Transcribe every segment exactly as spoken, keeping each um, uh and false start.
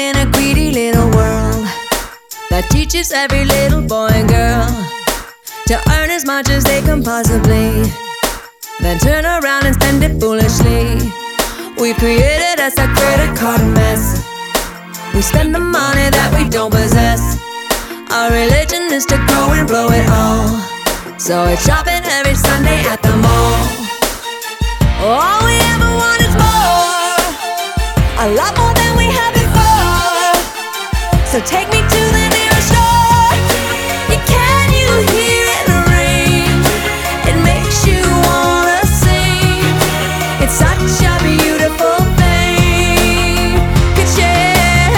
in a greedy little world that teaches every little boy and girl to earn as much as they can possibly, then turn around and spend it foolishly. We've created us a credit card mess. We spend the money that we don't possess. Our religion is to grow and blow it all, so it's shopping every Sunday at the mall. All we ever want is more, a lot more than we had before. So take me to the nearest store. Can you hear it ring? It makes you wanna sing. It's such a beautiful thing. Could share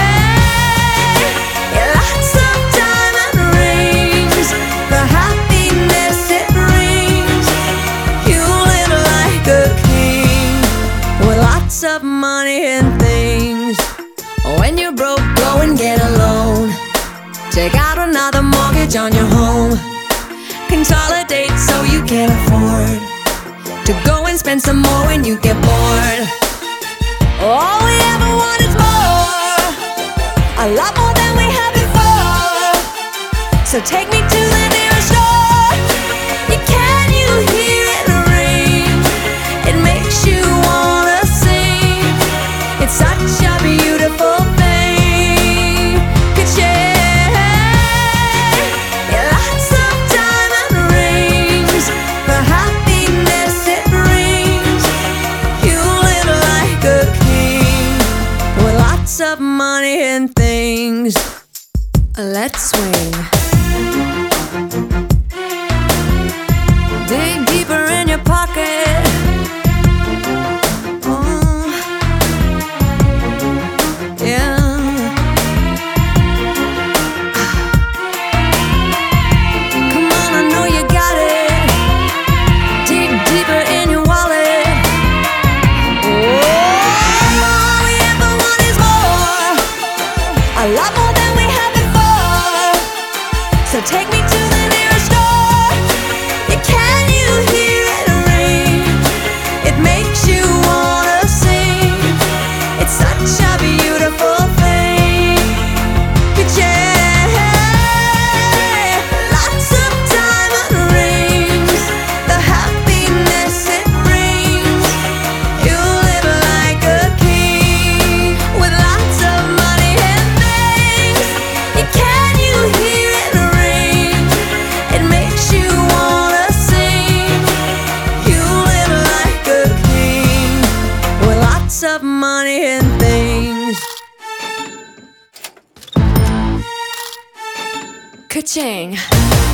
lots of diamond rings, the happiness it brings. You live like a king with lots of money and things. When you're broke, go and get a loan. Take out another mortgage on your home. Consolidate so you can afford to go and spend some more when you get bored. All we ever want is more, a lot more than we had before. So take me to the nearest store. Can you hear it ring? It makes you wanna sing. It's such a beautiful thing. Could share lots of diamond rings, the happiness it brings. You live like a king with lots of money and things. Let's swing. Dig deeper in your pocket. Oh, yeah. Come on, I know you got it. Dig deeper in your wallet. Oh, all we ever want is more, a lot more than we had before. So take me to the nearest store. Can you hear it ring? It makes you wanna sing. It's such a beautiful thing. Could share lots of diamond rings, the happiness it brings. You live like a king with lots of money and things. Can you hear it ring? It makes you wanna sing. You live like a king with lots of money and things. Ka-ching.